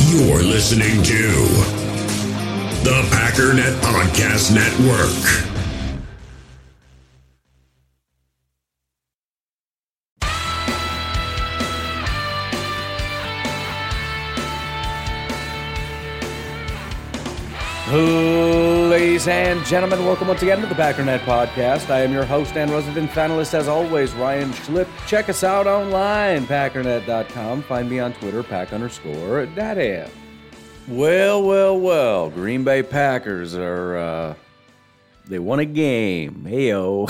You're listening to the Packernet Podcast Network. Ladies and gentlemen, welcome once again to the Packernet Podcast. I am your host and resident analyst, as always, Ryan Schlip. Check us out online, packernet.com. Find me on Twitter, pack_daddy. Well, Green Bay Packers are, they won a game. Hey-o.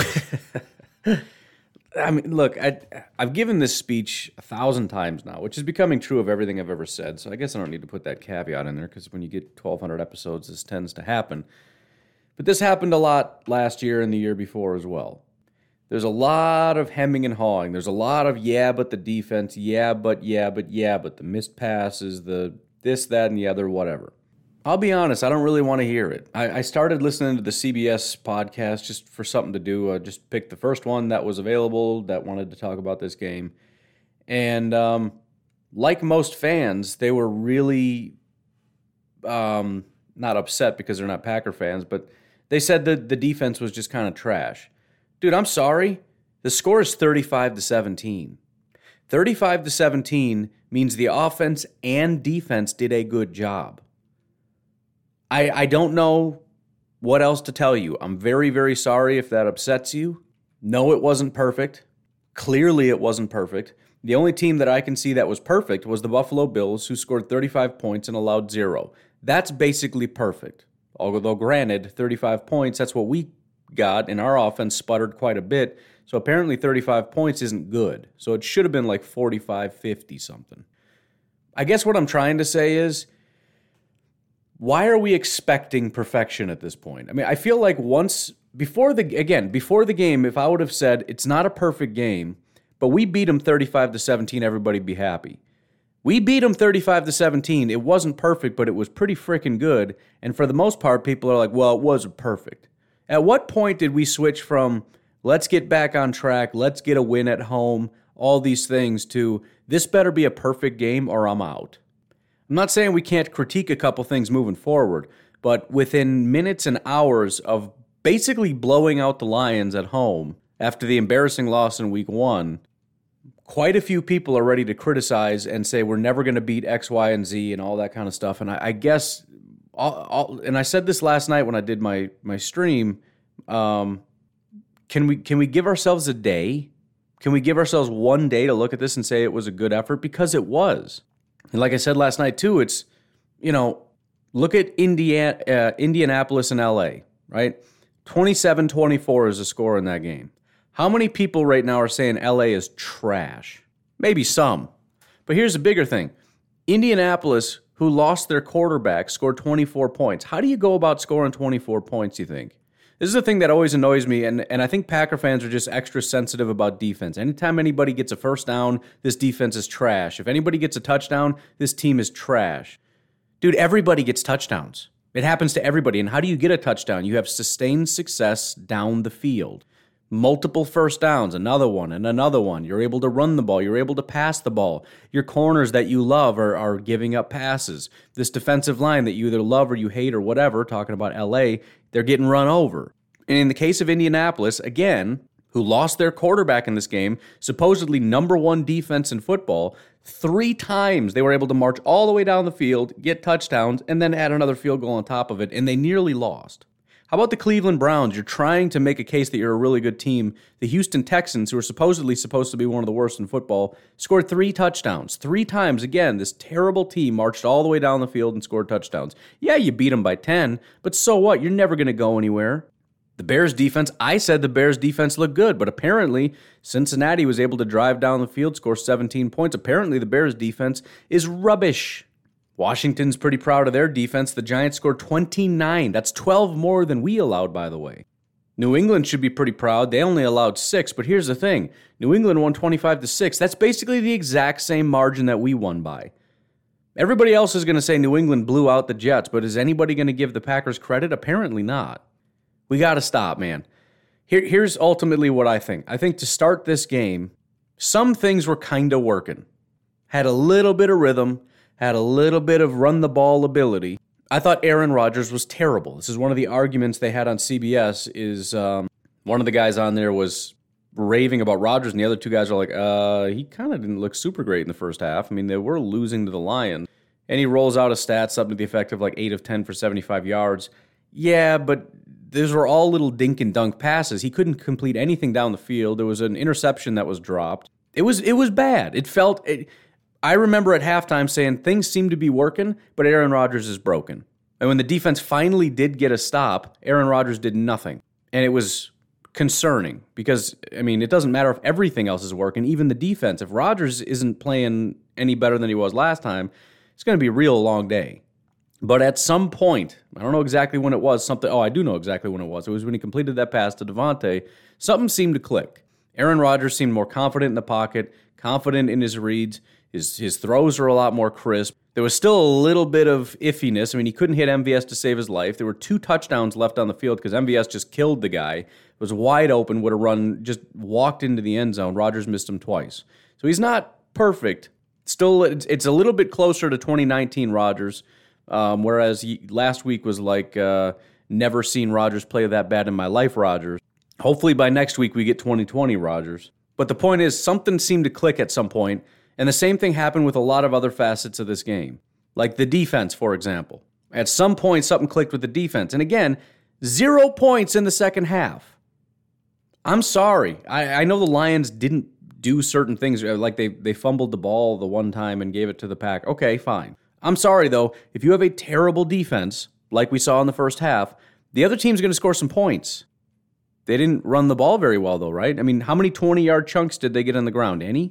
I mean, look, I've given this speech 1,000 times now, which is becoming true of everything I've ever said, so I guess I don't need to put that caveat in there, because when you get 1,200 episodes, this tends to happen. But this happened a lot last year and the year before as well. There's a lot of hemming and hawing. There's a lot of, but the defense, but the missed passes, the this, that, and the other, whatever. I'll be honest, I don't really want to hear it. I started listening to the CBS podcast just for something to do. I just picked the first one that was available that wanted to talk about this game. And like most fans, they were really not upset because they're not Packer fans, but they said that the defense was just kind of trash. Dude, I'm sorry. The score is 35-17. 35-17 means the offense and defense did a good job. I don't know what else to tell you. I'm very, very sorry if that upsets you. No, it wasn't perfect. Clearly, it wasn't perfect. The only team that I can see that was perfect was the Buffalo Bills, who scored 35 points and allowed 0. That's basically perfect. Although, granted, 35 points, that's what we got, and our offense sputtered quite a bit. So apparently 35 points isn't good. So it should have been like 45, 50 something. I guess what I'm trying to say is, why are we expecting perfection at this point? I mean, I feel like before the game, if I would have said it's not a perfect game, but we beat them 35-17, everybody'd be happy. We beat them 35-17. It wasn't perfect, but it was pretty freaking good. And for the most part, people are like, well, it wasn't perfect. At what point did we switch from let's get back on track, let's get a win at home, all these things, to this better be a perfect game or I'm out? I'm not saying we can't critique a couple things moving forward, but within minutes and hours of basically blowing out the Lions at home after the embarrassing loss in Week 1, quite a few people are ready to criticize and say we're never going to beat X, Y, and Z and all that kind of stuff. And I guess, and I said this last night when I did my stream, can we give ourselves a day? Can we give ourselves one day to look at this and say it was a good effort? Because it was. And like I said last night, too, it's, look at Indianapolis and L.A., right? 27-24 is the score in that game. How many people right now are saying L.A. is trash? Maybe some. But here's the bigger thing. Indianapolis, who lost their quarterback, scored 24 points. How do you go about scoring 24 points, you think? This is the thing that always annoys me, and I think Packer fans are just extra sensitive about defense. Anytime anybody gets a first down, this defense is trash. If anybody gets a touchdown, this team is trash. Dude, everybody gets touchdowns. It happens to everybody. And how do you get a touchdown? You have sustained success down the field. Multiple first downs, another one and another one. You're able to run the ball. You're able to pass the ball. Your corners that you love are giving up passes. This defensive line that you either love or you hate or whatever, talking about LA, they're getting run over. And in the case of Indianapolis, again, who lost their quarterback in this game, supposedly number one defense in football, 3 times they were able to march all the way down the field, get touchdowns, and then add another field goal on top of it, and they nearly lost. How about the Cleveland Browns? You're trying to make a case that you're a really good team. The Houston Texans, who are supposedly supposed to be one of the worst in football, scored 3 touchdowns. 3 times, again, this terrible team marched all the way down the field and scored touchdowns. Yeah, you beat them by 10, but so what? You're never going to go anywhere. The Bears defense, I said the Bears defense looked good, but apparently Cincinnati was able to drive down the field, score 17 points. Apparently the Bears defense is rubbish. Washington's pretty proud of their defense. The Giants scored 29. That's 12 more than we allowed, by the way. New England should be pretty proud. They only allowed 6, but here's the thing. New England won 25-6. That's basically the exact same margin that we won by. Everybody else is going to say New England blew out the Jets, but is anybody going to give the Packers credit? Apparently not. We got to stop, man. Here's ultimately what I think. I think to start this game, some things were kind of working. Had a little bit of rhythm, had a little bit of run the ball ability. I thought Aaron Rodgers was terrible. This is one of the arguments they had on CBS is one of the guys on there was raving about Rodgers, and the other two guys are like, he kind of didn't look super great in the first half. I mean, they were losing to the Lions. And he rolls out a stat, something to the effect of like 8 of 10 for 75 yards. Yeah, but those were all little dink and dunk passes. He couldn't complete anything down the field. There was an interception that was dropped. It was bad. I remember at halftime saying things seem to be working, but Aaron Rodgers is broken. And when the defense finally did get a stop, Aaron Rodgers did nothing. And it was concerning because, I mean, it doesn't matter if everything else is working, even the defense. If Rodgers isn't playing any better than he was last time, it's going to be a real long day. But at some point, I don't know exactly when it was, I do know exactly when it was. It was when he completed that pass to Devontae. Something seemed to click. Aaron Rodgers seemed more confident in the pocket, confident in his reads. His throws are a lot more crisp. There was still a little bit of iffiness. I mean, he couldn't hit MVS to save his life. There were 2 touchdowns left on the field because MVS just killed the guy. It was wide open, would have run, just walked into the end zone. Rodgers missed him twice. So he's not perfect. Still, it's a little bit closer to 2019 Rodgers, whereas last week was like never seen Rodgers play that bad in my life Rodgers. Hopefully by next week we get 2020 Rodgers. But the point is, something seemed to click at some point. And the same thing happened with a lot of other facets of this game. Like the defense, for example. At some point, something clicked with the defense. And again, 0 points in the second half. I'm sorry. I know the Lions didn't do certain things. Like they fumbled the ball the one time and gave it to the Pack. Okay, fine. I'm sorry, though. If you have a terrible defense, like we saw in the first half, the other team's going to score some points. They didn't run the ball very well, though, right? I mean, how many 20-yard chunks did they get on the ground? Any?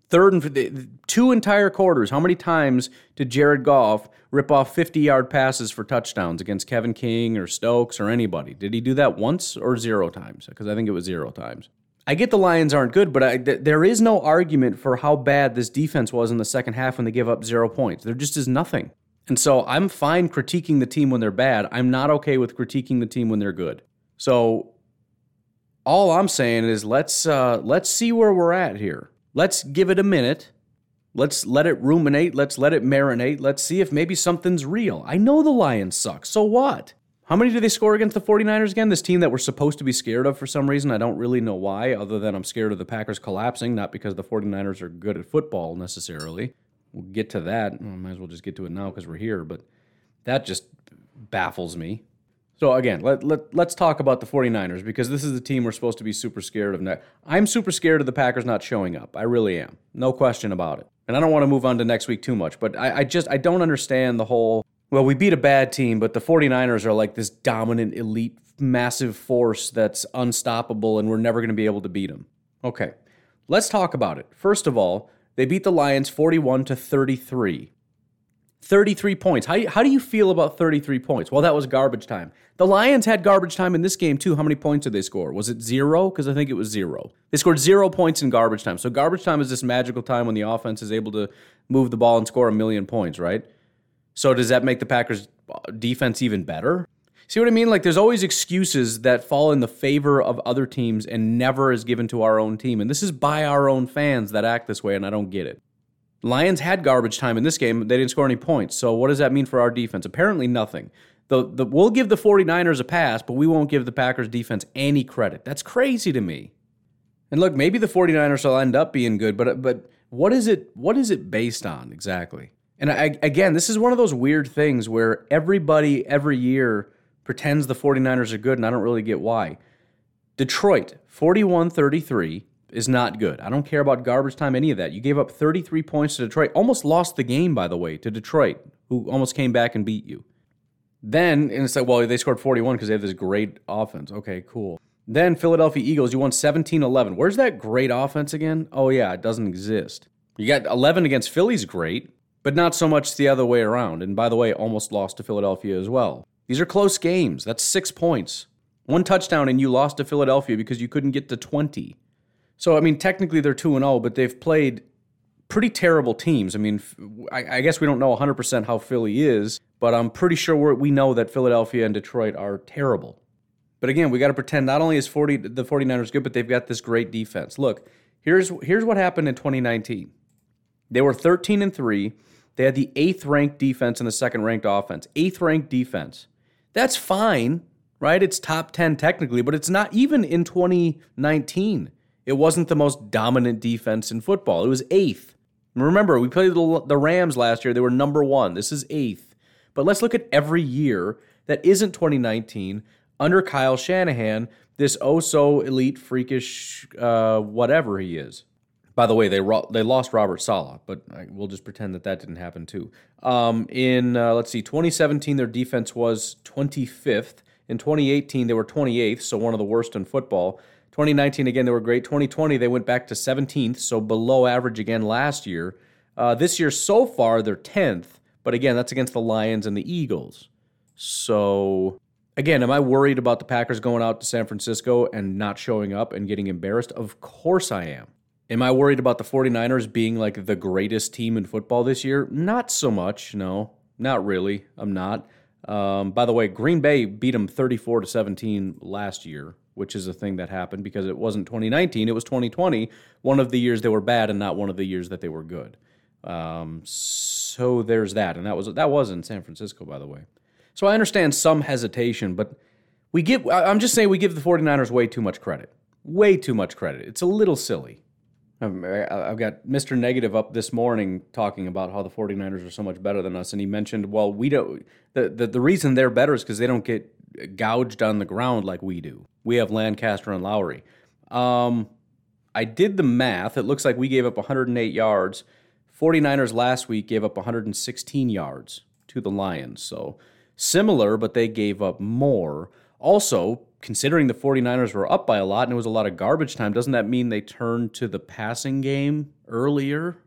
2 entire quarters. How many times did Jared Goff rip off 50-yard passes for touchdowns against Kevin King or Stokes or anybody? Did he do that once or 0 times? Because I think it was 0 times. I get the Lions aren't good, but there is no argument for how bad this defense was in the second half when they give up 0 points. There just is nothing. And so I'm fine critiquing the team when they're bad. I'm not okay with critiquing the team when they're good. So all I'm saying is let's see where we're at here. Let's give it a minute. Let's let it ruminate. Let's let it marinate. Let's see if maybe something's real. I know the Lions suck. So what? How many did they score against the 49ers again? This team that we're supposed to be scared of for some reason. I don't really know why, other than I'm scared of the Packers collapsing, not because the 49ers are good at football necessarily. We'll get to that. Might as well just get to it now because we're here. But that just baffles me. So again, let's talk about the 49ers because this is the team we're supposed to be super scared of. Now, I'm super scared of the Packers not showing up. I really am. No question about it. And I don't want to move on to next week too much, but I don't understand the whole, well, we beat a bad team, but the 49ers are like this dominant, elite, massive force that's unstoppable and we're never going to be able to beat them. Okay, let's talk about it. First of all, they beat the Lions 41-33. 33 points. How do you feel about 33 points? Well, that was garbage time. The Lions had garbage time in this game, too. How many points did they score? Was it 0? Because I think it was 0. They scored 0 points in garbage time. So garbage time is this magical time when the offense is able to move the ball and score 1,000,000 points, right? So does that make the Packers' defense even better? See what I mean? Like, there's always excuses that fall in the favor of other teams and never is given to our own team. And this is by our own fans that act this way, and I don't get it. Lions had garbage time in this game. They didn't score any points. So what does that mean for our defense? Apparently nothing. We'll give the 49ers a pass, but we won't give the Packers defense any credit. That's crazy to me. And look, maybe the 49ers will end up being good, but what is it based on exactly? And again, this is one of those weird things where everybody every year pretends the 49ers are good, and I don't really get why. Detroit, 41-33. Is not good. I don't care about garbage time, any of that. You gave up 33 points to Detroit. Almost lost the game, by the way, to Detroit, who almost came back and beat you. Then, and it's like, well, they scored 41 because they have this great offense. Okay, cool. Then Philadelphia Eagles, you won 17-11. Where's that great offense again? Oh, yeah, it doesn't exist. You got 11 against Philly's great, but not so much the other way around. And by the way, almost lost to Philadelphia as well. These are close games. That's 6 points. 1 touchdown, and you lost to Philadelphia because you couldn't get to 20. So, I mean, technically they're 2-0, but they've played pretty terrible teams. I mean, I guess we don't know 100% how Philly is, but I'm pretty sure we know that Philadelphia and Detroit are terrible. But again, we got to pretend not only is the 49ers good, but they've got this great defense. Look, here's what happened in 2019. They were 13-3. They had the 8th ranked defense and the 2nd ranked offense. 8th ranked defense. That's fine, right? It's top 10 technically, but it's not even in 2019. It wasn't the most dominant defense in football. It was 8th. Remember, we played the Rams last year. They were number 1. This is 8th. But let's look at every year that isn't 2019 under Kyle Shanahan, this oh-so-elite, freakish, whatever he is. By the way, they lost Robert Saleh, but we'll just pretend that didn't happen too. In 2017, their defense was 25th. In 2018, they were 28th, so one of the worst in football. 2019, again, they were great. 2020, they went back to 17th, so below average again last year. This year, so far, they're 10th, but again, that's against the Lions and the Eagles. So, again, am I worried about the Packers going out to San Francisco and not showing up and getting embarrassed? Of course I am. Am I worried about the 49ers being like the greatest team in football this year? Not so much, no. Not really. I'm not. By the way, Green Bay beat them 34-17 last year, which is a thing that happened because it wasn't 2019, it was 2020, one of the years they were bad and not one of the years that they were good. So there's that, and that was in San Francisco, by the way. So I understand some hesitation, but I'm just saying we give the 49ers way too much credit. Way too much credit. It's a little silly. I've got Mr. Negative up this morning talking about how the 49ers are so much better than us, and he mentioned, well, we don't. The reason they're better is because they don't get gouged on the ground like we do. We have Lancaster and Lowry. I did the math. It looks like we gave up 108 yards. 49ers last week gave up 116 yards to the Lions. So similar, but they gave up more. Also, considering the 49ers were up by a lot and it was a lot of garbage time, doesn't that mean they turned to the passing game earlier?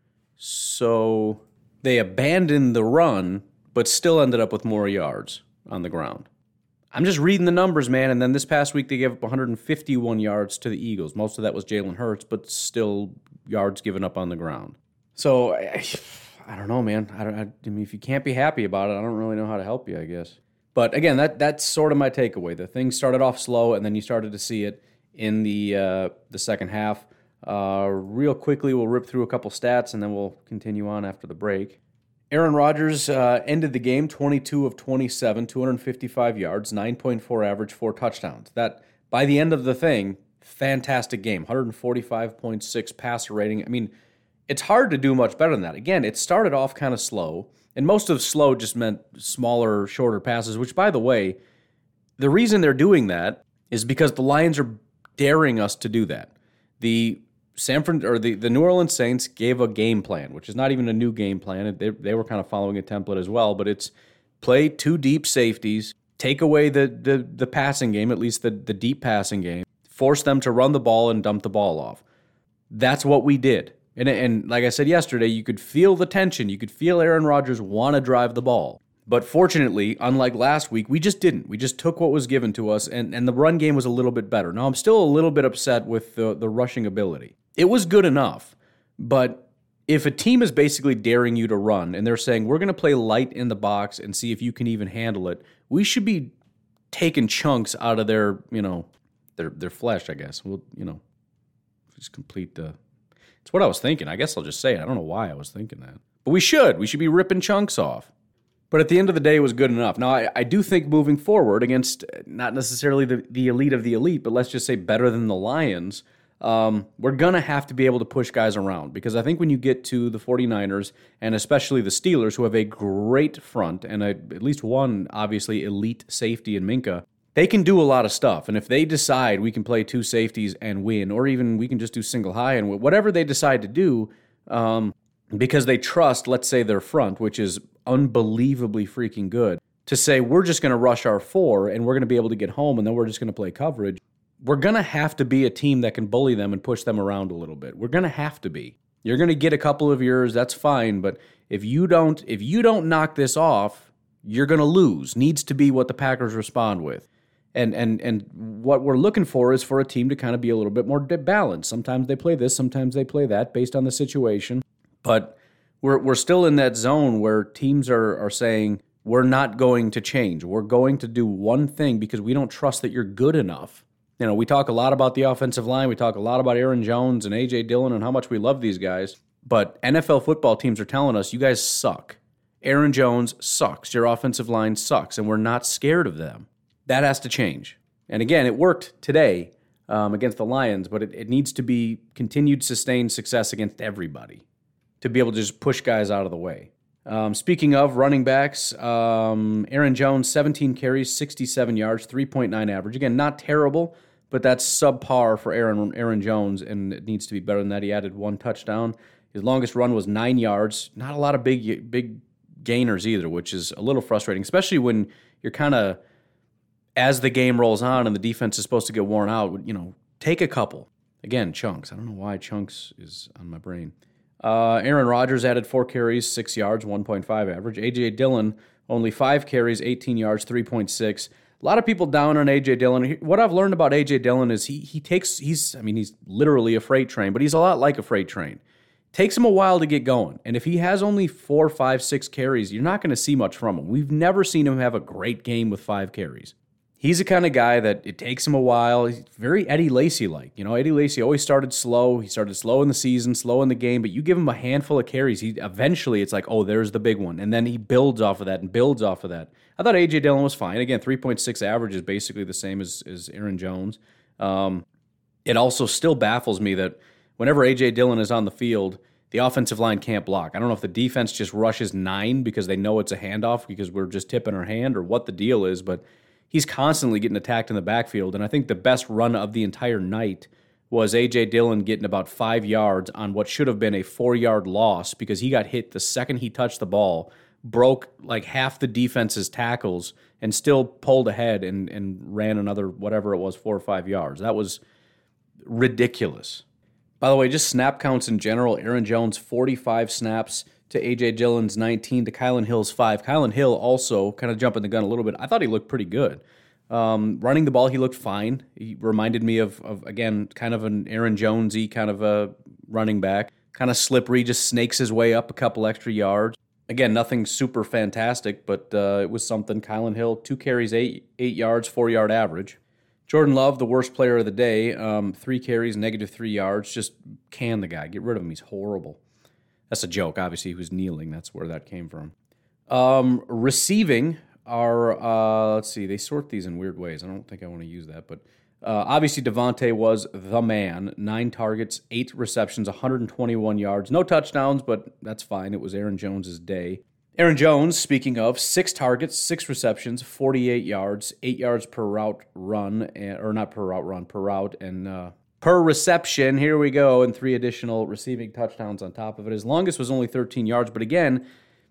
So they abandoned the run, but still ended up with more yards on the ground. I'm just reading the numbers, man, and then this past week they gave up 151 yards to the Eagles. Most of that was Jalen Hurts, but still yards given up on the ground. So, I don't know, man. I mean, if you can't be happy about it, I don't really know how to help you, I guess. But again, that's sort of my takeaway. The thing started off slow, and then you started to see it in the second half. Real quickly, we'll rip through a couple stats, and then we'll continue on after the break. Aaron Rodgers ended the game 22 of 27, 255 yards, 9.4 average, 4 touchdowns. That, by the end of the thing, fantastic game. 145.6 passer rating. I mean, it's hard to do much better than that. Again, it started off kind of slow. And most of slow just meant smaller, shorter passes, which, by the way, the reason they're doing that is because the Lions are daring us to do that. The New Orleans Saints gave a game plan, which is not even a new game plan. They were kind of following a template as well, but it's play 2 deep safeties, take away the passing game, at least the deep passing game, force them to run the ball and dump the ball off. That's what we did. And like I said yesterday, you could feel the tension. You could feel Aaron Rodgers want to drive the ball. But fortunately, unlike last week, we just didn't. We just took what was given to us, and the run game was a little bit better. Now, I'm still a little bit upset with the rushing ability. It was good enough, but if a team is basically daring you to run, and they're saying, we're going to play light in the box and see if you can even handle it, we should be taking chunks out of their flesh, I guess. We'll, just complete the... It's what I was thinking. I guess I'll just say it. I don't know why I was thinking that. But we should. We should be ripping chunks off. But at the end of the day, it was good enough. Now, I do think moving forward against not necessarily the elite of the elite, but let's just say better than the Lions, we're going to have to be able to push guys around. Because I think when you get to the 49ers, and especially the Steelers, who have a great front, and at least one, obviously, elite safety in Minkah, they can do a lot of stuff, and if they decide we can play 2 safeties and win, or even we can just do single high and whatever they decide to do, because they trust, let's say, their front, which is unbelievably freaking good, to say we're just going to rush our 4 and we're going to be able to get home and then we're just going to play coverage, we're going to have to be a team that can bully them and push them around a little bit. We're going to have to be. You're going to get a couple of yours, that's fine, but if you don't knock this off, you're going to lose. Needs to be what the Packers respond with. And what we're looking for is for a team to kind of be a little bit more balanced. Sometimes they play this, sometimes they play that, based on the situation. But we're still in that zone where teams are saying, we're not going to change. We're going to do one thing because we don't trust that you're good enough. We talk a lot about the offensive line. We talk a lot about Aaron Jones and A.J. Dillon and how much we love these guys. But NFL football teams are telling us, you guys suck. Aaron Jones sucks. Your offensive line sucks, and we're not scared of them. That has to change. And again, it worked today against the Lions, but it needs to be continued sustained success against everybody to be able to just push guys out of the way. Speaking of running backs, Aaron Jones, 17 carries, 67 yards, 3.9 average. Again, not terrible, but that's subpar for Aaron Jones, and it needs to be better than that. He added 1 touchdown. His longest run was 9 yards. Not a lot of big gainers either, which is a little frustrating, especially when you're kind of, as the game rolls on and the defense is supposed to get worn out, take a couple. Again, chunks. I don't know why chunks is on my brain. Aaron Rodgers added 4 carries, 6 yards, 1.5 average. A.J. Dillon, only 5 carries, 18 yards, 3.6. A lot of people down on A.J. Dillon. What I've learned about A.J. Dillon is he's literally a freight train, but he's a lot like a freight train. Takes him a while to get going. And if he has only 4, 5, 6 carries, you're not going to see much from him. We've never seen him have a great game with 5 carries. He's the kind of guy that it takes him a while. He's very Eddie Lacy-like. Eddie Lacy always started slow. He started slow in the season, slow in the game, but you give him a handful of carries, eventually it's like, oh, there's the big one. And then he builds off of that and builds off of that. I thought A.J. Dillon was fine. Again, 3.6 average is basically the same as Aaron Jones. It also still baffles me that whenever A.J. Dillon is on the field, the offensive line can't block. I don't know if the defense just rushes 9 because they know it's a handoff because we're just tipping our hand or what the deal is, but he's constantly getting attacked in the backfield, and I think the best run of the entire night was A.J. Dillon getting about 5 yards on what should have been a 4-yard loss because he got hit the second he touched the ball, broke like half the defense's tackles, and still pulled ahead and ran another, whatever it was, 4 or 5 yards. That was ridiculous. By the way, just snap counts in general, Aaron Jones, 45 snaps to A.J. Dillon's 19 to Kylan Hill's 5. Kylan Hill also kind of jumping the gun a little bit. I thought he looked pretty good. Running the ball, he looked fine. He reminded me of again, kind of an Aaron Jones-y kind of a running back. Kind of slippery, just snakes his way up a couple extra yards. Again, nothing super fantastic, but it was something. Kylan Hill, 2 carries, 8 yards, 4-yard average. Jordan Love, the worst player of the day, 3 carries, -3 yards. Just can the guy. Get rid of him. He's horrible. That's a joke. Obviously, he was kneeling. That's where that came from. Receiving are, let's see, they sort these in weird ways. I don't think I want to use that, but obviously Davante was the man. 9 targets, 8 receptions, 121 yards. No touchdowns, but that's fine. It was Aaron Jones' day. Aaron Jones, speaking of, 6 targets, 6 receptions, 48 yards, 8 yards per route run, or not per route run, per route, and per reception, here we go, and 3 additional receiving touchdowns on top of it. His longest was only 13 yards, but again,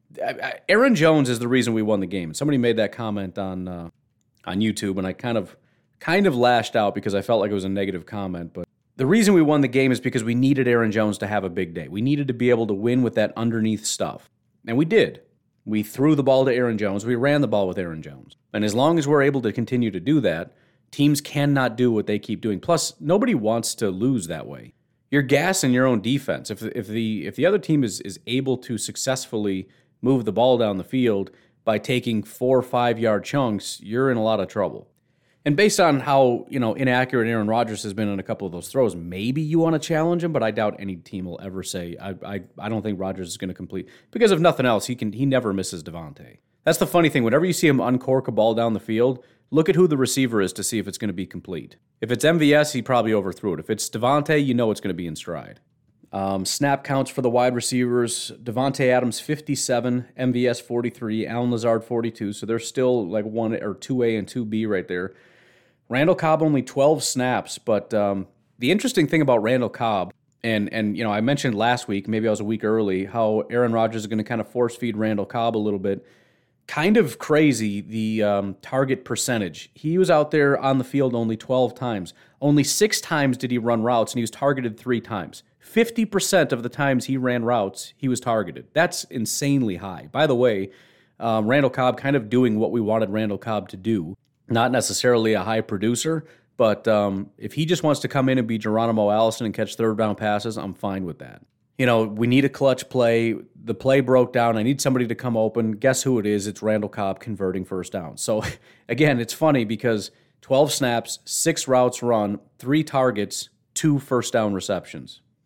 Aaron Jones is the reason we won the game. Somebody made that comment on YouTube, and I kind of lashed out because I felt like it was a negative comment, but the reason we won the game is because we needed Aaron Jones to have a big day. We needed to be able to win with that underneath stuff, and we did. We threw the ball to Aaron Jones. We ran the ball with Aaron Jones. And as long as we're able to continue to do that, teams cannot do what they keep doing. Plus, nobody wants to lose that way. You're gassing your own defense. If the other team is able to successfully move the ball down the field by taking 4 or 5 yard chunks, you're in a lot of trouble. And based on how inaccurate Aaron Rodgers has been on a couple of those throws, maybe you want to challenge him, but I doubt any team will ever say, I don't think Rodgers is going to complete. Because if nothing else, he never misses Davante. That's the funny thing. Whenever you see him uncork a ball down the field, look at who the receiver is to see if it's going to be complete. If it's MVS, he probably overthrew it. If it's Davante, you know it's going to be in stride. Snap counts for the wide receivers. Davante Adams, 57, MVS, 43, Allen Lazard, 42. So they're still like 1 or 2A and 2B right there. Randall Cobb only 12 snaps, but the interesting thing about Randall Cobb, and I mentioned last week, maybe I was a week early, how Aaron Rodgers is going to kind of force feed Randall Cobb a little bit. Kind of crazy, the target percentage. He was out there on the field only 12 times. Only 6 times did he run routes, and he was targeted 3 times. 50% of the times he ran routes, he was targeted. That's insanely high. By the way, Randall Cobb kind of doing what we wanted Randall Cobb to do. Not necessarily a high producer, but if he just wants to come in and be Geronimo Allison and catch third down passes, I'm fine with that. We need a clutch play. The play broke down. I need somebody to come open. Guess who it is? It's Randall Cobb converting first down. So, again, it's funny because 12 snaps, 6 routes run, 3 targets, 2 first down receptions.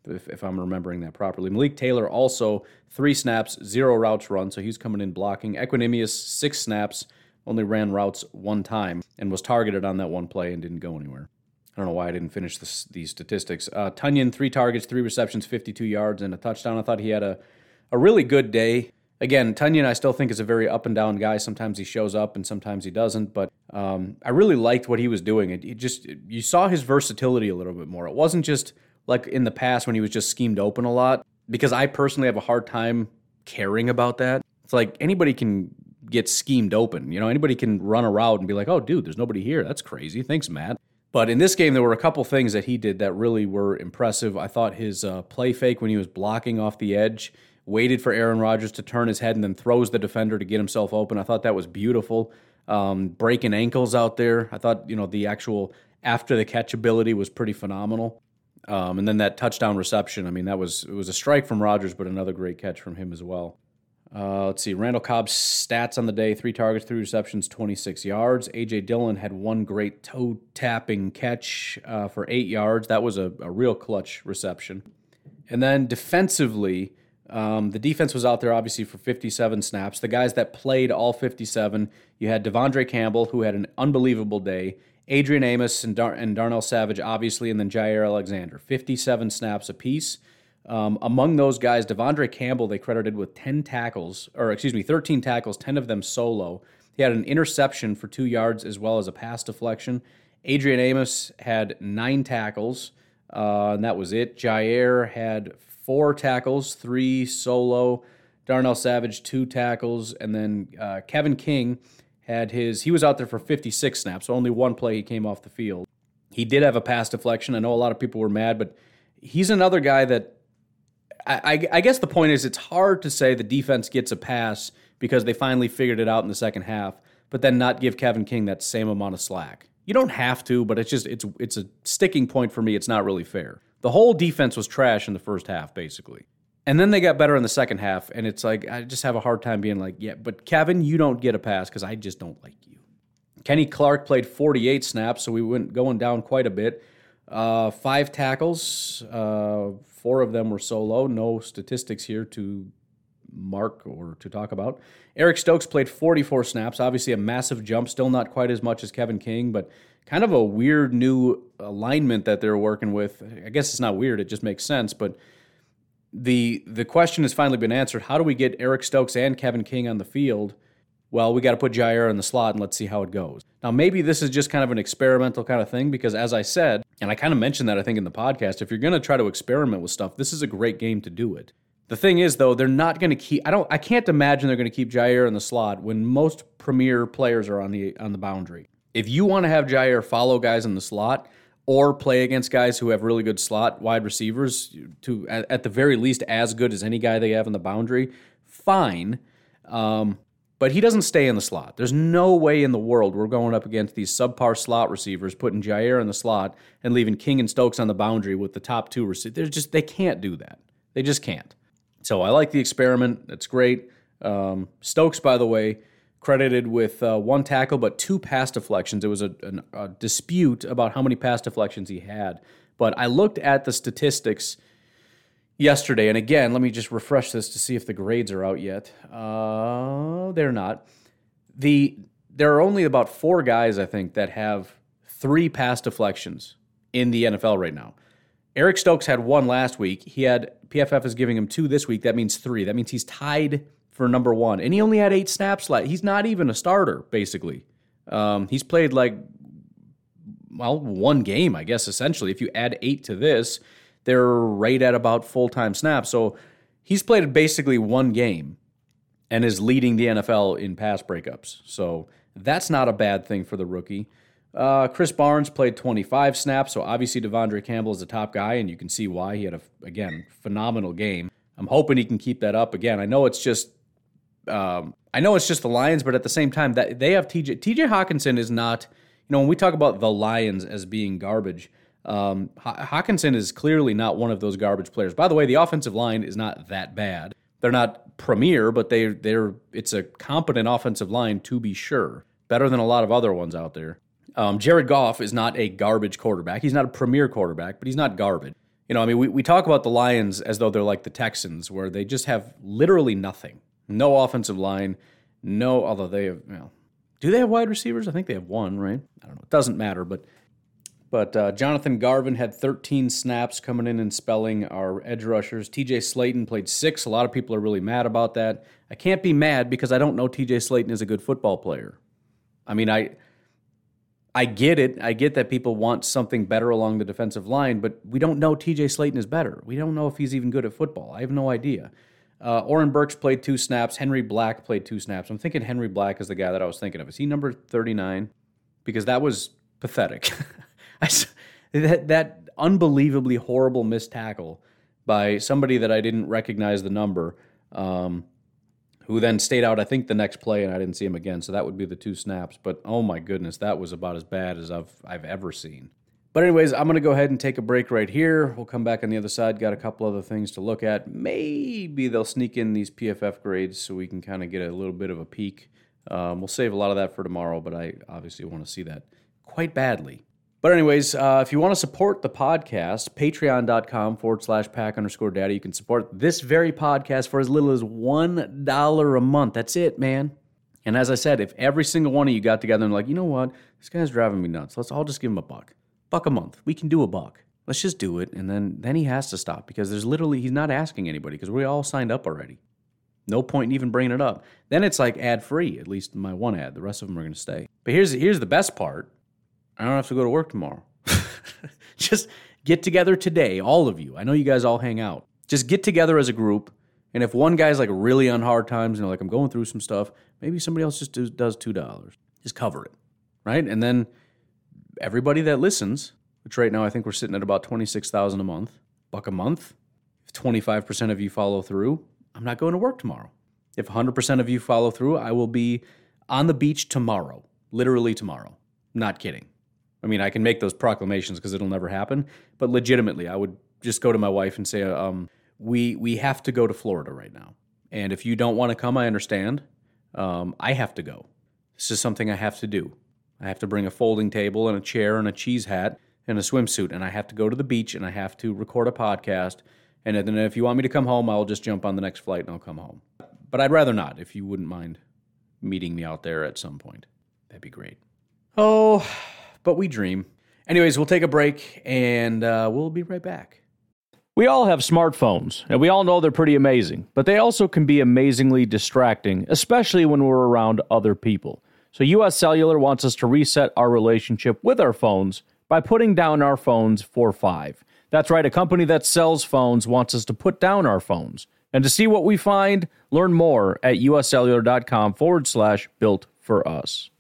if I'm remembering that properly. Malik Taylor also 3 snaps, 0 routes run, so he's coming in blocking. Equanimeous 6 snaps, only ran routes 1 time, and was targeted on that 1 play and didn't go anywhere. I don't know why I didn't finish these statistics. Tonyan, 3 targets, 3 receptions, 52 yards, and a touchdown. I thought he had a really good day. Again, Tonyan I still think is a very up-and-down guy. Sometimes he shows up and sometimes he doesn't, but I really liked what he was doing. You saw his versatility a little bit more. It wasn't just like in the past when he was just schemed open a lot, because I personally have a hard time caring about that. It's like anybody can get schemed open. Anybody can run a route and be like, oh, dude, there's nobody here. That's crazy. Thanks, Matt. But in this game, there were a couple things that he did that really were impressive. I thought his play fake when he was blocking off the edge, waited for Aaron Rodgers to turn his head and then throws the defender to get himself open. I thought that was beautiful. Breaking ankles out there. I thought, the actual after-the-catch ability was pretty phenomenal. And then that touchdown reception, it was a strike from Rodgers, but another great catch from him as well. Let's see, Randall Cobb's stats on the day, 3 targets, 3 receptions, 26 yards. A.J. Dillon had 1 great toe-tapping catch for 8 yards. That was a real clutch reception. And then defensively, the defense was out there obviously for 57 snaps. The guys that played all 57, you had Devondre Campbell, who had an unbelievable day, Adrian Amos and Darnell Savage, obviously, and then Jair Alexander, 57 snaps apiece. Among those guys, Devondre Campbell, they credited with 13 tackles, 10 of them solo. He had an interception for 2 yards as well as a pass deflection. Adrian Amos had 9 tackles, and that was it. Jair had 4 tackles, 3 solo. Darnell Savage, 2 tackles, and then Kevin King he was out there for 56 snaps, so only 1 play he came off the field. He did have a pass deflection. I know a lot of people were mad, but he's another guy that I guess the point is it's hard to say the defense gets a pass because they finally figured it out in the second half, but then not give Kevin King that same amount of slack. You don't have to, but it's a sticking point for me. It's not really fair. The whole defense was trash in the first half, basically. And then they got better in the second half, and it's like I just have a hard time being like, yeah, but Kevin, you don't get a pass because I just don't like you. Kenny Clark played 48 snaps, so we went going down quite a bit. 5 tackles, 4 of them were solo. No statistics here to mark or to talk about. Eric Stokes played 44 snaps, obviously a massive jump, still not quite as much as Kevin King, but kind of a weird new alignment that they're working with. I guess it's not weird, it just makes sense, but the question has finally been answered. How do we get Eric Stokes and Kevin King on the field? Well, we got to put Jair in the slot and let's see how it goes. Now, maybe this is just kind of an experimental kind of thing because, as I said, and I kind of mentioned that I think in the podcast, if you're going to try to experiment with stuff, this is a great game to do it. The thing is, though, they're not going to keep. I can't imagine they're going to keep Jair in the slot when most premier players are on the boundary. If you want to have Jair follow guys in the slot or play against guys who have really good slot wide receivers, to at the very least as good as any guy they have in the boundary, fine. But he doesn't stay in the slot. There's no way in the world we're going up against these subpar slot receivers, putting Jair in the slot and leaving King and Stokes on the boundary with the top 2 receivers. They can't do that. They just can't. So I like the experiment. That's great. Stokes, by the way, credited with 1 tackle but 2 pass deflections. It was a dispute about how many pass deflections he had. But I looked at the statistics yesterday, and again, let me just refresh this to see if the grades are out yet. They're not. There are only about 4 guys, I think, that have 3 pass deflections in the NFL right now. Eric Stokes had 1 last week. PFF is giving him 2 this week. That means 3. That means he's tied for number 1. And he only had 8 snaps left. He's not even a starter, basically. He's played 1 game, I guess, essentially. If you add 8 to this, they're right at about full-time snaps. So he's played basically 1 game and is leading the NFL in pass breakups. So that's not a bad thing for the rookie. Chris Barnes played 25 snaps, so obviously Devondre Campbell is the top guy, and you can see why. He had phenomenal game. I'm hoping he can keep that up again. I know it's just the Lions, but at the same time, that they have TJ Hockenson is not. When we talk about the Lions as being garbage, Hockenson is clearly not one of those garbage players. By the way, the offensive line is not that bad. They're not premier, but it's a competent offensive line to be sure. Better than a lot of other ones out there. Jared Goff is not a garbage quarterback. He's not a premier quarterback, but he's not garbage. I mean, we talk about the Lions as though they're like the Texans, where they just have literally nothing. No offensive line, although they have, do they have wide receivers? I think they have one, right? I don't know. It doesn't matter, but Jonathan Garvin had 13 snaps coming in and spelling our edge rushers. TJ Slaton played 6. A lot of people are really mad about that. I can't be mad because I don't know TJ Slaton is a good football player. I mean, I get it. I get that people want something better along the defensive line, but we don't know TJ Slaton is better. We don't know if he's even good at football. I have no idea. Oren Burks played 2 snaps. Henry Black played 2 snaps. I'm thinking Henry Black is the guy that I was thinking of. Is he number 39? Because that was pathetic. That unbelievably horrible missed tackle by somebody that I didn't recognize the number, who then stayed out, I think, the next play, and I didn't see him again. So that would be the 2 snaps. But oh my goodness, that was about as bad as I've ever seen. But anyways, I'm going to go ahead and take a break right here. We'll come back on the other side. Got a couple other things to look at. Maybe they'll sneak in these PFF grades so we can kind of get a little bit of a peek. We'll save a lot of that for tomorrow, but I obviously want to see that quite badly. But anyways, if you want to support the podcast, patreon.com/pack_daddy. You can support this very podcast for as little as $1 a month. That's it, man. And as I said, if every single one of you got together and like, you know what, this guy's driving me nuts. Let's all just give him $1 a month. We can do $1. Let's just do it. And then he has to stop because he's not asking anybody because we all signed up already. No point in even bringing it up. Then it's like ad-free, at least my one ad. The rest of them are going to stay. But here's the best part. I don't have to go to work tomorrow. Just get together today, all of you. I know you guys all hang out. Just get together as a group, and if one guy's like really on hard times, like I'm going through some stuff, maybe somebody else just does $2. Just cover it, right? And then everybody that listens, which right now I think we're sitting at about $26,000 a month, $1 a month. If 25% of you follow through, I'm not going to work tomorrow. If 100% of you follow through, I will be on the beach tomorrow, literally tomorrow. Not kidding. I mean, I can make those proclamations because it'll never happen, but legitimately, I would just go to my wife and say, we have to go to Florida right now. And if you don't want to come, I understand. I have to go. This is something I have to do. I have to bring a folding table and a chair and a cheese hat and a swimsuit, and I have to go to the beach, and I have to record a podcast. And then if you want me to come home, I'll just jump on the next flight and I'll come home. But I'd rather not, if you wouldn't mind meeting me out there at some point. That'd be great. Oh, but we dream. Anyways, we'll take a break, and we'll be right back. We all have smartphones, and we all know they're pretty amazing, but they also can be amazingly distracting, especially when we're around other people. So US Cellular wants us to reset our relationship with our phones by putting down our phones for $5. That's right, a company that sells phones wants us to put down our phones. And to see what we find, learn more at uscellular.com/built-for-us.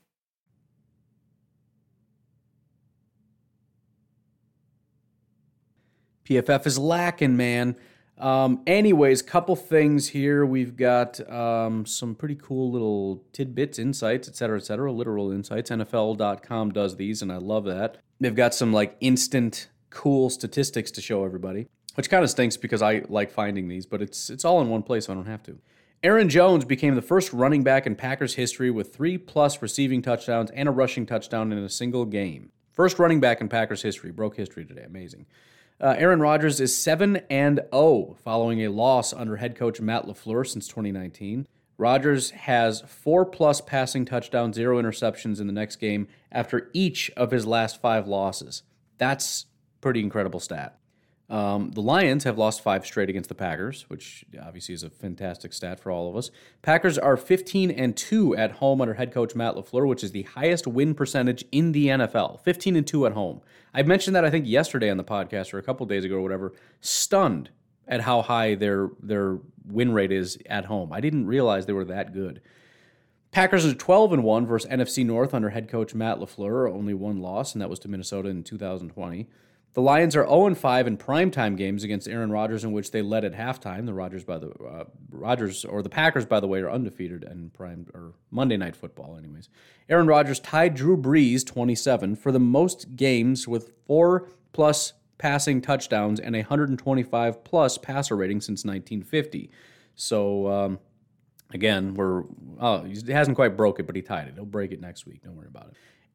PFF is lacking, man. Anyways, couple things here. We've got some pretty cool little tidbits, insights, et cetera, literal insights. NFL.com does these, and I love that. They've got some like instant cool statistics to show everybody, which kind of stinks because I like finding these, but it's all in one place, so I don't have to. Aaron Jones became the first running back in Packers history with 3+ receiving touchdowns and a rushing touchdown in a single game. First running back in Packers history. Broke history today. Amazing. Aaron Rodgers is 7-0 following a loss under head coach Matt LaFleur since 2019. Rodgers has 4+ passing touchdowns, 0 interceptions in the next game after each of his last 5 losses. That's pretty incredible stat. The Lions have lost 5 straight against the Packers, which obviously is a fantastic stat for all of us. Packers are 15-2 at home under head coach Matt LaFleur, which is the highest win percentage in the NFL. 15-2 at home. I mentioned that I think yesterday on the podcast or a couple days ago or whatever. Stunned at how high their win rate is at home. I didn't realize they were that good. Packers are 12-1 versus NFC North under head coach Matt LaFleur. Only 1 loss, and that was to Minnesota in 2020. The Lions are 0-5 in primetime games against Aaron Rodgers, in which they led at halftime. The Packers, by the way, are undefeated in Monday Night Football. Anyways, Aaron Rodgers tied Drew Brees 27 for the most games with 4+ passing touchdowns and a 125+ passer rating since 1950. So again, he hasn't quite broke it, but he tied it. He'll break it next week. Don't worry about it.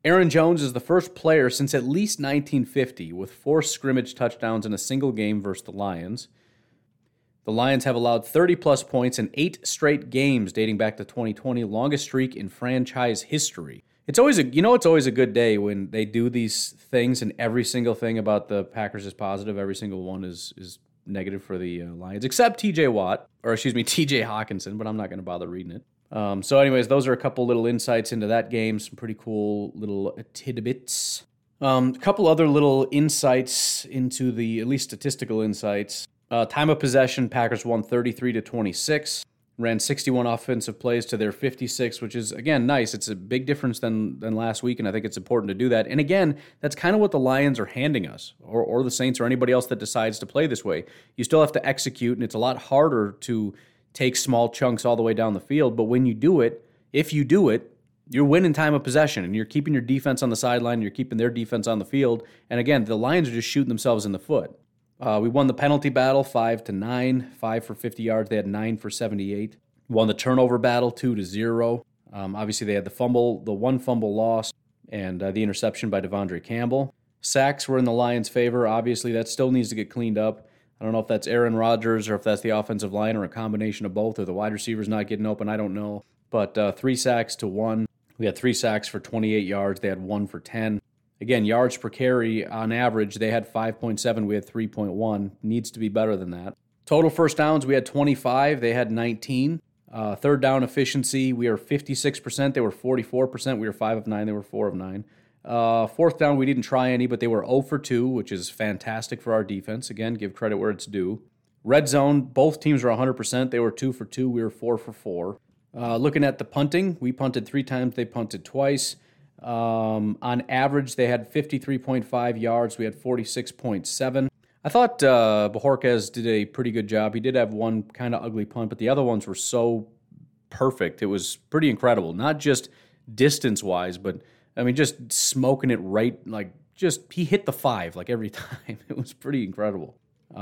Aaron Jones is the first player since at least 1950 with 4 scrimmage touchdowns in a single game versus the Lions. The Lions have allowed 30-plus points in 8 straight games dating back to 2020, longest streak in franchise history. It's always a good day when they do these things and every single thing about the Packers is positive. Every single one is negative for the Lions, except TJ Hawkinson, but I'm not going to bother reading it. So anyways, those are a couple little insights into that game, some pretty cool little tidbits. A couple other little insights into the, at least statistical insights. Time of possession, Packers won 33-26, ran 61 offensive plays to their 56, which is, again, nice. It's a big difference than last week, and I think it's important to do that. And again, that's kind of what the Lions are handing us, or the Saints, or anybody else that decides to play this way. You still have to execute, and it's a lot harder to take small chunks all the way down the field, but when you do it, if you do it, you're winning time of possession, and you're keeping your defense on the sideline, and you're keeping their defense on the field. And again, the Lions are just shooting themselves in the foot. We won the penalty battle 5-9, 5 for 50 yards. They had 9 for 78. Won the turnover battle 2-0. Obviously, they had the one fumble loss, and the interception by Devondre Campbell. Sacks were in the Lions' favor. Obviously, that still needs to get cleaned up. I don't know if that's Aaron Rodgers or if that's the offensive line or a combination of both, or the wide receivers not getting open. I don't know. But 3 sacks to 1. We had 3 sacks for 28 yards. They had 1 for 10. Again, yards per carry on average, they had 5.7. We had 3.1. Needs to be better than that. Total first downs, we had 25. They had 19. Third down efficiency, we are 56%. They were 44%. We were 5 of 9. They were 4 of 9. Fourth down, we didn't try any, but they were 0 for 2, which is fantastic for our defense. Again, give credit where it's due. Red zone, both teams were 100%. They were 2 for 2. We were 4 for 4. Looking at the punting, we punted 3 times. They punted twice. On average, they had 53.5 yards. We had 46.7. I thought Bojorquez did a pretty good job. He did have one kind of ugly punt, but the other ones were so perfect. It was pretty incredible. Not just distance-wise, but I mean, just smoking it right, he hit the 5 every time. It was pretty incredible.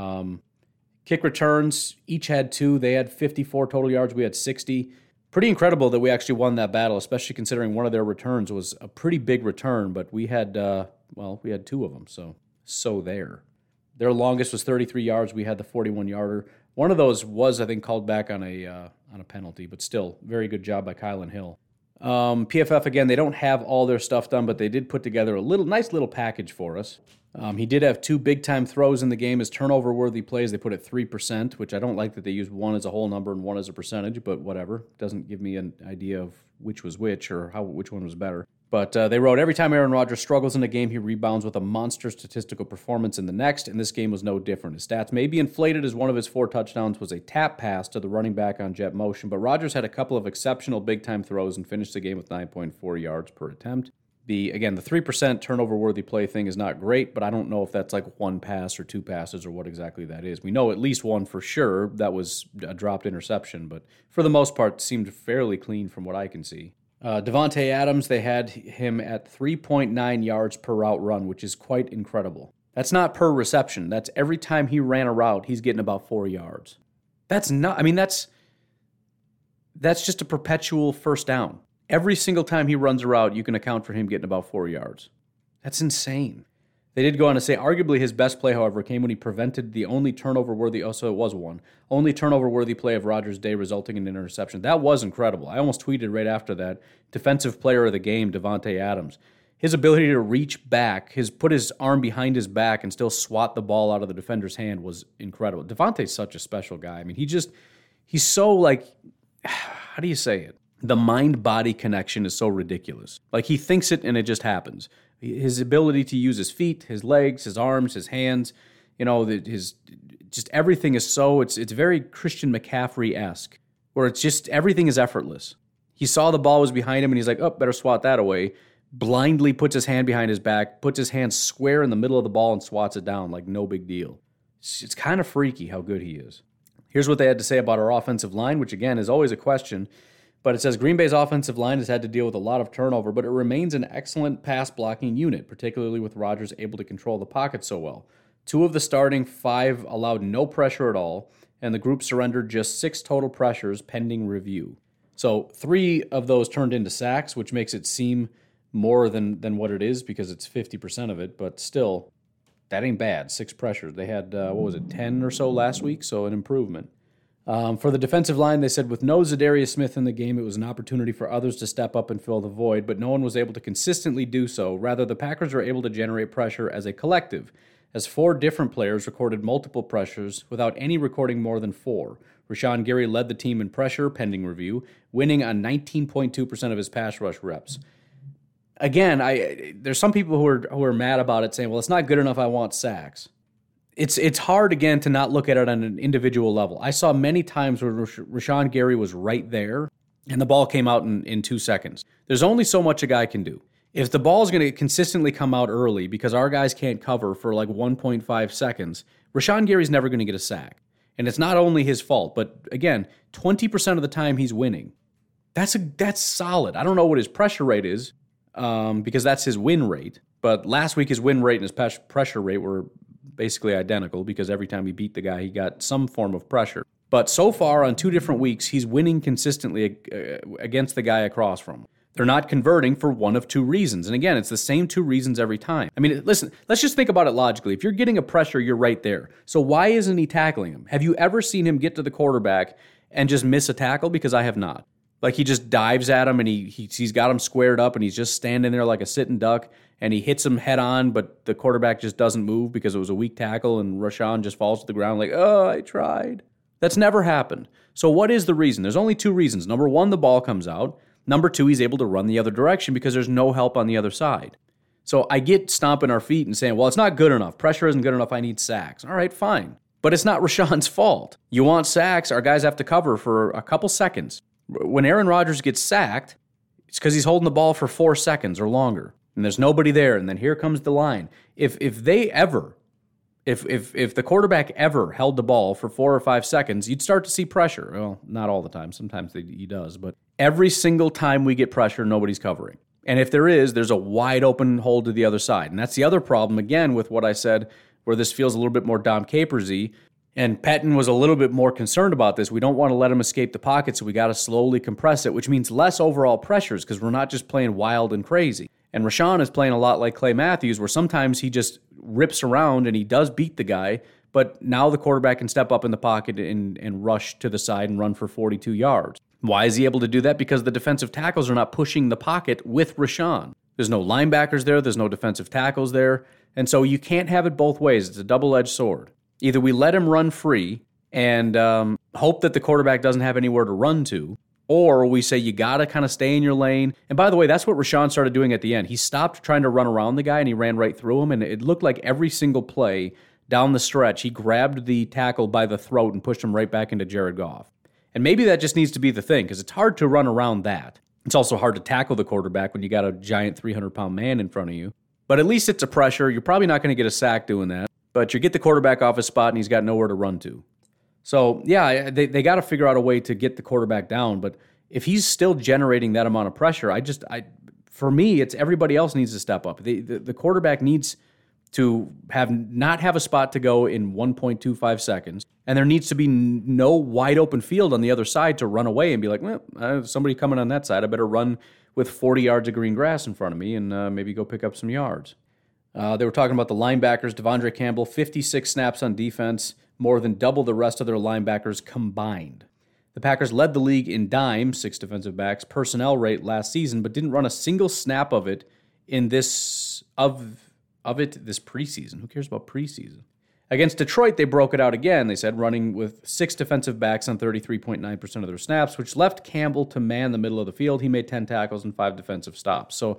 Kick returns, each had 2. They had 54 total yards. We had 60. Pretty incredible that we actually won that battle, especially considering one of their returns was a pretty big return, but we had 2 of them, so there. Their longest was 33 yards. We had the 41-yarder. One of those was, I think, called back on a penalty, but still, very good job by Kylan Hill. PFF, again, they don't have all their stuff done, but they did put together a nice little package for us. He did have 2 big-time throws in the game as turnover-worthy plays. They put it 3%, which I don't like that they use 1 as a whole number and 1 as a percentage, but whatever. Doesn't give me an idea of which was which or which one was better. But they wrote, every time Aaron Rodgers struggles in a game, he rebounds with a monster statistical performance in the next, and this game was no different. His stats may be inflated as one of his 4 touchdowns was a tap pass to the running back on jet motion, but Rodgers had a couple of exceptional big-time throws and finished the game with 9.4 yards per attempt. The 3% turnover-worthy play thing is not great, but I don't know if that's 1 pass or 2 passes or what exactly that is. We know at least 1 for sure. That was a dropped interception, but for the most part, seemed fairly clean from what I can see. Davante Adams, they had him at 3.9 yards per route run, which is quite incredible. That's not per reception. That's every time he ran a route, he's getting about 4 yards. That's just a perpetual first down. Every single time he runs a route, you can account for him getting about 4 yards. That's insane. They did go on to say, arguably his best play, however, came when he prevented the only turnover-worthy play of Rodgers' day resulting in an interception. That was incredible. I almost tweeted right after that, defensive player of the game, Davante Adams. His ability to reach back, put his arm behind his back and still swat the ball out of the defender's hand was incredible. Davante's such a special guy. I mean, he's so how do you say it? The mind-body connection is so ridiculous. He thinks it and it just happens. His ability to use his feet, his legs, his arms, his hands, just everything is so, it's very Christian McCaffrey-esque, where it's just, everything is effortless. He saw the ball was behind him and he's like, oh, better swat that away. Blindly puts his hand behind his back, puts his hand square in the middle of the ball and swats it down like no big deal. It's kind of freaky how good he is. Here's what they had to say about our offensive line, which again is always a question. But it says Green Bay's offensive line has had to deal with a lot of turnover, but it remains an excellent pass-blocking unit, particularly with Rodgers able to control the pocket so well. 2 of the starting 5 allowed no pressure at all, and the group surrendered just 6 total pressures pending review. So 3 of those turned into sacks, which makes it seem more than what it is because it's 50% of it, but still, that ain't bad. 6 pressures. They had, 10 or so last week, so an improvement. For the defensive line, they said with no Zadarius Smith in the game, it was an opportunity for others to step up and fill the void, but no one was able to consistently do so. Rather, the Packers were able to generate pressure as a collective, as 4 different players recorded multiple pressures without any recording more than 4. Rashawn Gary led the team in pressure, pending review, winning on 19.2% of his pass rush reps. Again, there's some people who are mad about it, saying, well, it's not good enough, I want sacks. It's hard, again, to not look at it on an individual level. I saw many times where Rashawn Gary was right there, and the ball came out in 2 seconds. There's only so much a guy can do. If the ball is going to consistently come out early because our guys can't cover for like 1.5 seconds, Rashawn Gary's never going to get a sack. And it's not only his fault, but again, 20% of the time he's winning. That's solid. I don't know what his pressure rate is because that's his win rate. But last week his win rate and his pressure rate were basically identical because every time he beat the guy, he got some form of pressure. But so far on 2 different weeks, he's winning consistently against the guy across from him. They're not converting for one of 2 reasons. And again, it's the same 2 reasons every time. I mean, listen, let's just think about it logically. If you're getting a pressure, you're right there. So why isn't he tackling him? Have you ever seen him get to the quarterback and just miss a tackle? Because I have not. Like he just dives at him and he's got him squared up and he's just standing there like a sitting duck and he hits him head on, but the quarterback just doesn't move because it was a weak tackle and Rashawn just falls to the ground like, oh, I tried. That's never happened. So what is the reason? There's only 2 reasons. Number 1, the ball comes out. Number 2, he's able to run the other direction because there's no help on the other side. So I get stomping our feet and saying, well, it's not good enough. Pressure isn't good enough. I need sacks. All right, fine. But it's not Rashawn's fault. You want sacks, our guys have to cover for a couple seconds. When Aaron Rodgers gets sacked, it's because he's holding the ball for 4 seconds or longer. And there's nobody there. And then here comes the line. If the quarterback ever held the ball for 4 or 5 seconds, you'd start to see pressure. Well, not all the time. Sometimes he does. But every single time we get pressure, nobody's covering. And if there is, there's a wide open hole to the other side. And that's the other problem, again, with what I said, where this feels a little bit more Dom Capers-y. And Pettine was a little bit more concerned about this. We don't want to let him escape the pocket, so we got to slowly compress it, which means less overall pressures because we're not just playing wild and crazy. And Rashawn is playing a lot like Clay Matthews, where sometimes he just rips around and he does beat the guy, but now the quarterback can step up in the pocket and rush to the side and run for 42 yards. Why is he able to do that? Because the defensive tackles are not pushing the pocket with Rashawn. There's no linebackers there. There's no defensive tackles there. And so you can't have it both ways. It's a double-edged sword. Either we let him run free and hope that the quarterback doesn't have anywhere to run to, or we say you got to kind of stay in your lane. And by the way, that's what Rashawn started doing at the end. He stopped trying to run around the guy and he ran right through him. And it looked like every single play down the stretch, he grabbed the tackle by the throat and pushed him right back into Jared Goff. And maybe that just needs to be the thing because it's hard to run around that. It's also hard to tackle the quarterback when you got a giant 300-pound man in front of you. But at least it's a pressure. You're probably not going to get a sack doing that. But you get the quarterback off his spot and he's got nowhere to run to. So, yeah, they got to figure out a way to get the quarterback down. But if he's still generating that amount of pressure, for me, it's everybody else needs to step up. The quarterback needs to not have a spot to go in 1.25 seconds, and there needs to be no wide open field on the other side to run away and be like, well, somebody coming on that side, I better run with 40 yards of green grass in front of me and maybe go pick up some yards. They were talking about the linebackers. Devondre Campbell, 56 snaps on defense, more than double the rest of their linebackers combined. The Packers led the league in dime, 6 defensive backs, personnel rate last season, but didn't run a single snap of it in this preseason. Who cares about preseason? Against Detroit, they broke it out again, they said, running with 6 defensive backs on 33.9% of their snaps, which left Campbell to man the middle of the field. He made 10 tackles and 5 defensive stops. So,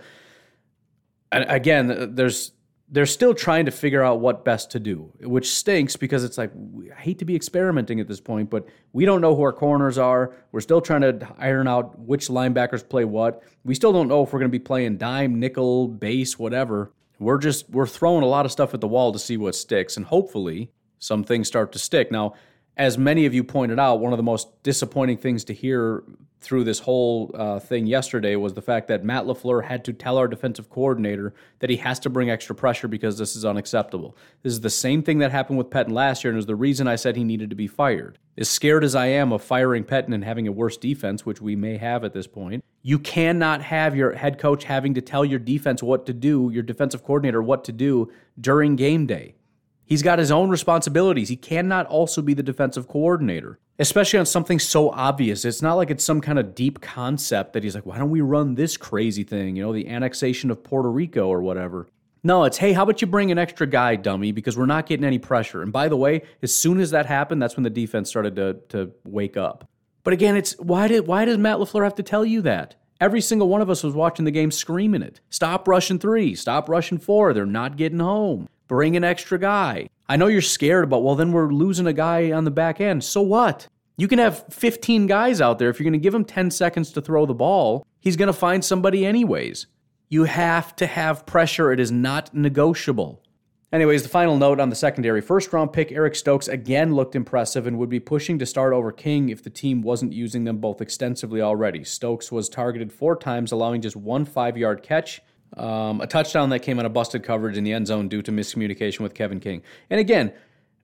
again, they're still trying to figure out what best to do, which stinks because it's like, I hate to be experimenting at this point, but we don't know who our corners are. We're still trying to iron out which linebackers play what. We still don't know if we're going to be playing dime, nickel, base, whatever. We're throwing a lot of stuff at the wall to see what sticks, and hopefully some things start to stick. Now, as many of you pointed out, one of the most disappointing things to hear through this whole thing yesterday was the fact that Matt LaFleur had to tell our defensive coordinator that he has to bring extra pressure because this is unacceptable. This is the same thing that happened with Pettine last year, and it was the reason I said he needed to be fired. As scared as I am of firing Pettine and having a worse defense, which we may have at this point, you cannot have your head coach having to tell your defense what to do, your defensive coordinator what to do during game day. He's got his own responsibilities. He cannot also be the defensive coordinator, especially on something so obvious. It's not like it's some kind of deep concept that he's like, why don't we run this crazy thing, the annexation of Puerto Rico or whatever. No, it's, hey, how about you bring an extra guy, dummy, because we're not getting any pressure. And by the way, as soon as that happened, that's when the defense started to wake up. But again, it's why does Matt LaFleur have to tell you that? Every single one of us was watching the game screaming it. Stop rushing 3. Stop rushing 4. They're not getting home. Bring an extra guy. I know you're scared about, well, then we're losing a guy on the back end. So what? You can have 15 guys out there. If you're going to give him 10 seconds to throw the ball, he's going to find somebody anyways. You have to have pressure. It is not negotiable. Anyways, the final note on the secondary. First-round pick Eric Stokes again looked impressive and would be pushing to start over King if the team wasn't using them both extensively already. Stokes was targeted 4 times, allowing just 1 5-yard catch. A touchdown that came on a busted coverage in the end zone due to miscommunication with Kevin King. And again,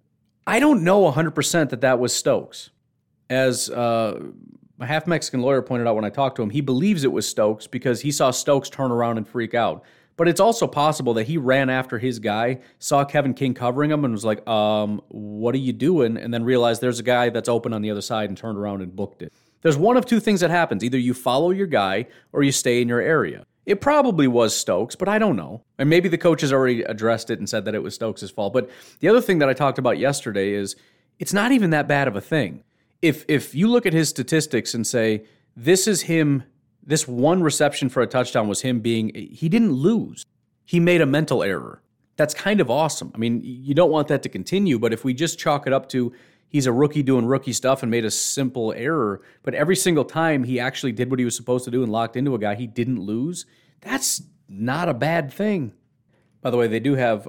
I don't know 100% that was Stokes. As a half-Mexican lawyer pointed out when I talked to him, he believes it was Stokes because he saw Stokes turn around and freak out. But it's also possible that he ran after his guy, saw Kevin King covering him, and was like, what are you doing? And then realized there's a guy that's open on the other side and turned around and booked it. There's one of 2 things that happens. Either you follow your guy or you stay in your area. It probably was Stokes, but I don't know. And maybe the coaches already addressed it and said that it was Stokes' fault. But the other thing that I talked about yesterday is it's not even that bad of a thing. If you look at his statistics and say, this is him, this one reception for a touchdown was him he didn't lose. He made a mental error. That's kind of awesome. I mean, you don't want that to continue, but if we just chalk it up to he's a rookie doing rookie stuff and made a simple error, but every single time he actually did what he was supposed to do and locked into a guy, he didn't lose, that's not a bad thing. By the way, they do have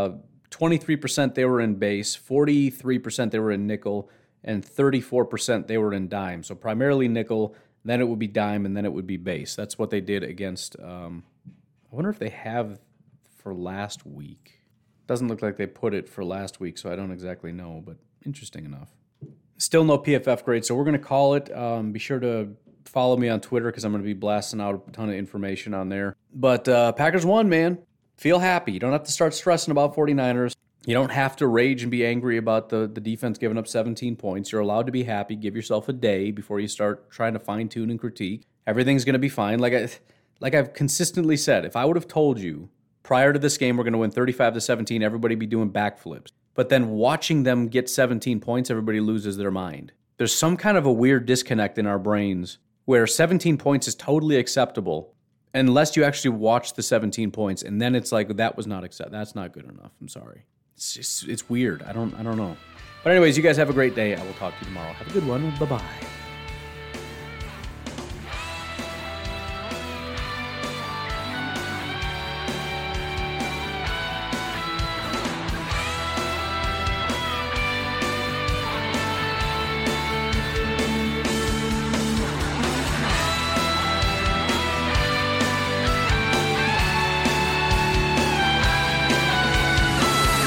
23% they were in base, 43% they were in nickel, and 34% they were in dime. So primarily nickel, then it would be dime, and then it would be base. That's what they did against, I wonder if they have for last week. Doesn't look like they put it for last week, so I don't exactly know, but interesting enough. Still no PFF grade, so we're going to call it. Be sure to follow me on Twitter because I'm going to be blasting out a ton of information on there. But Packers won, man. Feel happy. You don't have to start stressing about 49ers. You don't have to rage and be angry about the defense giving up 17 points. You're allowed to be happy. Give yourself a day before you start trying to fine-tune and critique. Everything's going to be fine. Like I've consistently said, if I would have told you prior to this game we're going to win 35-17, everybody be doing backflips. But then watching them get 17 points, everybody loses their mind. There's some kind of a weird disconnect in our brains where 17 points is totally acceptable unless you actually watch the 17 points, and then it's like, that was not acceptable. That's not good enough. I'm sorry. It's weird. I don't know. But anyways, you guys have a great day. I will talk to you tomorrow. Have a good one. Bye-bye.